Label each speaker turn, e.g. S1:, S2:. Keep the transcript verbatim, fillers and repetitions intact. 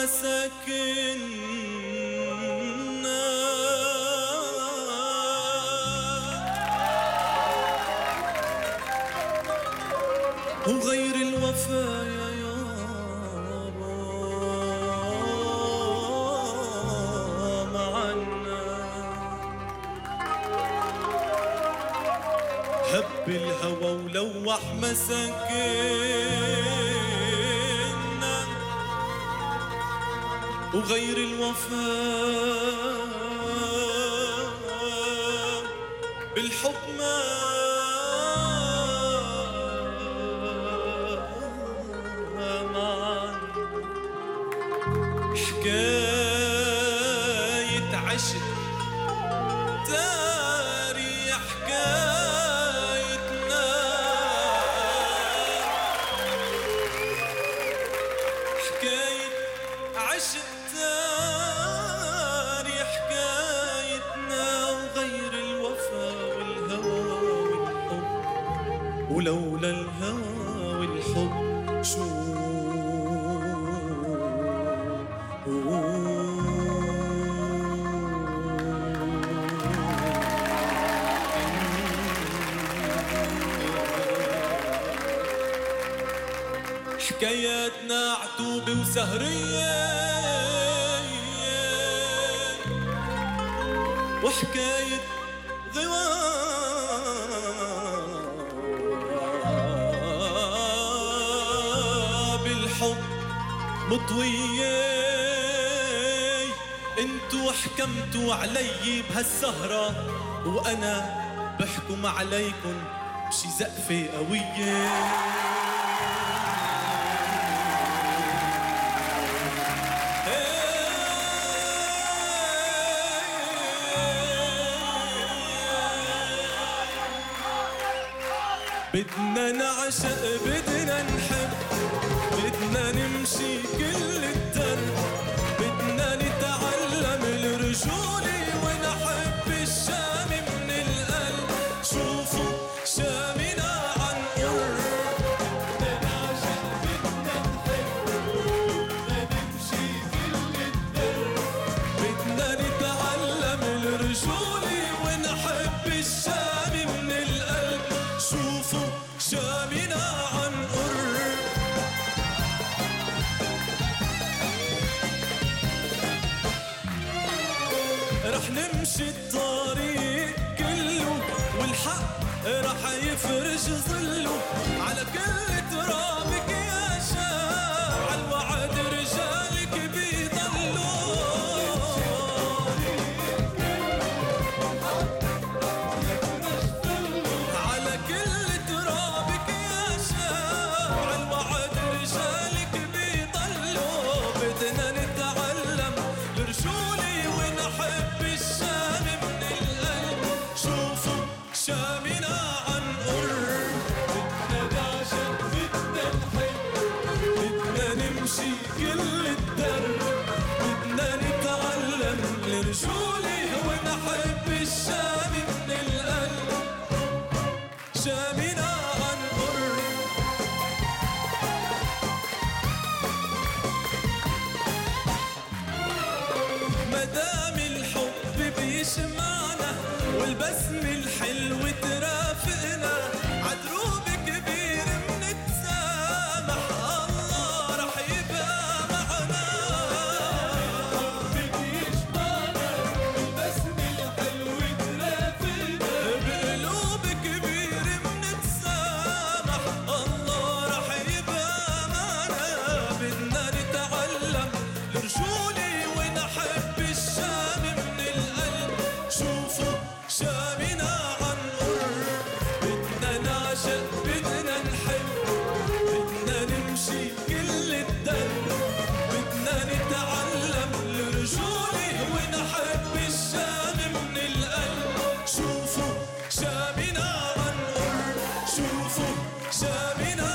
S1: مساكننا وغير الوفايا يابا معنا. هب الهوى ولوح مساكننا وغير الوفاء بالحب ما معنا. حكاية عشق داري حكايتنا، حكاية عشق داري حكايتنا وغير الوفا والهوى والحب. ولولا الهوى والحب شو حكاياتنا عتوبة وسهرية وحكاية غواب الحب مطوية. انتو حكمتوا علي بهالسهرة وانا بحكم عليكن بشي زقفة قوية. بدنا نعشق بدنا نحب بدنا نمشي كل الدرب. بدنا نتعلم الرجولة ونحب الشام من القلب. شوفوا شامنا عن قرب. بدنا نعشق بدنا نحب بدنا نمشي كل الدرب. بدنا نتعلم الرجولة ونحب الشام من القلب. شوفوا شامنا عن قرب. رح نمشي الطريق كله والحق رح يفرج ظله على كل ترابك يا شاب. عالوعد رجالك بيضلوا على كل ترابك يا شاب. عالوعد رجالك بيضلوا. بدنا نتعلم الرجولة ونحب الشام من القلب. شوفوا شامنا عن قرب. بدنا نعشق بدنا نحب بدنا نمشي كل الدرب. بدنا نتعلم الرجولة ونحب الشام من القلب. شامنا عن قرب. مدام الحب بيجمعنا والبسم الحلو ترافقنا عدروب كبير منتسامح. الله رح يبقى معنا. الحب بيجمعنا والبسم الحلو ترافقنا بقلوب كبير منتسامح. الله رح يبقى معنا. بدنا نتعلم الرجولة ونحب الشام من القلب. شوفوا شامنا عن قرب. بدنا نعشق بدنا نحب بدنا نمشي كل الدرب. بدنا نتعلم الرجولة ونحب الشام من القلب. شوفوا شامنا عن قرب. شوفوا شامنا